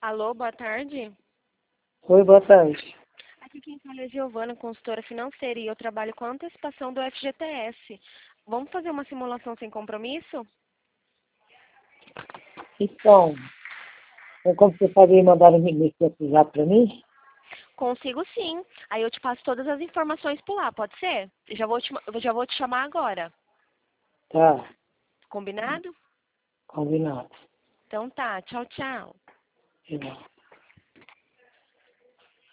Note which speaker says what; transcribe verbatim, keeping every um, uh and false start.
Speaker 1: Alô, boa tarde.
Speaker 2: Oi, boa tarde.
Speaker 1: Aqui quem fala é Giovana, consultora financeira, e eu trabalho com a antecipação do F G T S. Vamos fazer uma simulação sem compromisso?
Speaker 2: Então, é como você pode mandar um e-mail para mim?
Speaker 1: Consigo sim. Aí eu te passo todas as informações por lá, pode ser? Eu já vou te, eu já vou te chamar agora.
Speaker 2: Tá,
Speaker 1: Combinado?
Speaker 2: combinado.
Speaker 1: Então tá, tchau, tchau.
Speaker 2: Tchau.